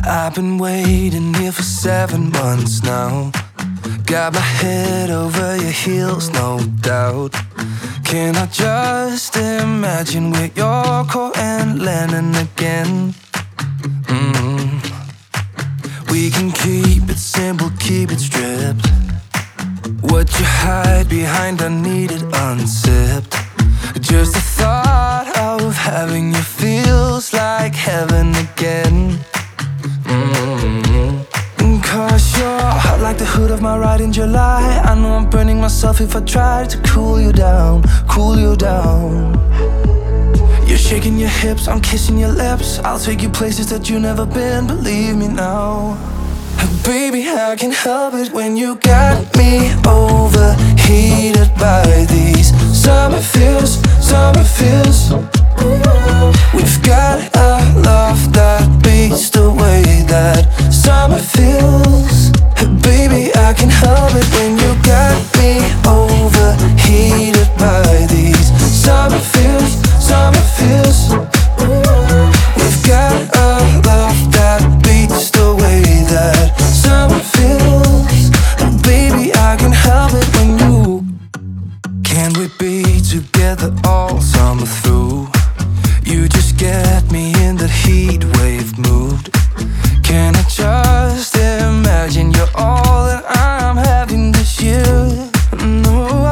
I've been waiting here for 7 months now. Got my head over your heels, no doubt. Can I just imagine we're Yoko and Lennon again? We can keep it simple, keep it stripped. What you hide behind, I need it unzipped. Just the thought of having you feels like heaven again. Cause you're hot like the hood of my ride in July. I know I'm burning myself if I try to cool you down, cool you down. You're shaking your hips, I'm kissing your lips. I'll take you places that you've never been, believe me now. Baby, I can't help it when you got me overheated by these summer feels, summer feels. We've got a love that beats the way that summer feels. Baby, I can't help it when you got me overheated by these summer feels, summer feels. We've got a love that beats the way that summer feels. Baby, I can't help it when you. Can we be together all summer through? You just get me in that heat wave mood. Can I just imagine you're all that I'm having this year? No,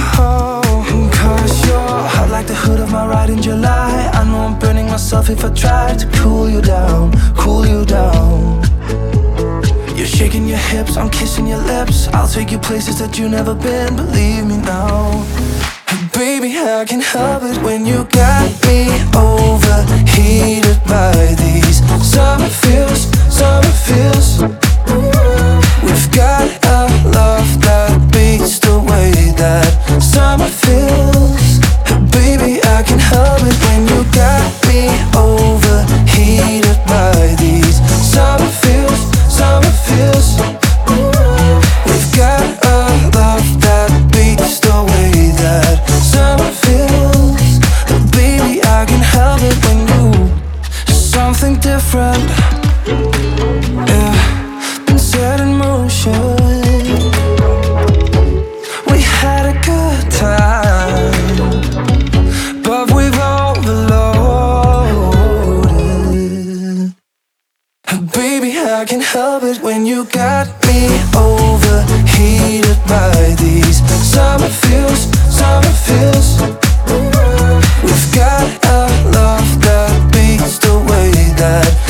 cause you're hot like the hood of my ride in July. I know I'm burning myself if I try to cool you down, cool you down. You're shaking your hips, I'm kissing your lips. I'll take you places that you've never been, believe me now. Baby, I can't help it when you got me overheated by these summer feels, summer feels. We've got a love that beats the way that summer feels. Baby, I can't help it when you got me overheated by these summer feels, summer feels. We've got a love that beats the way that summer feels. Baby, I can't help it when you. Something different, yeah, been set in motion. We had a good time, but we've overloaded. Baby, I can't help it when you got me overheated by these summer feels, summer feels. We've got a love that beats the way that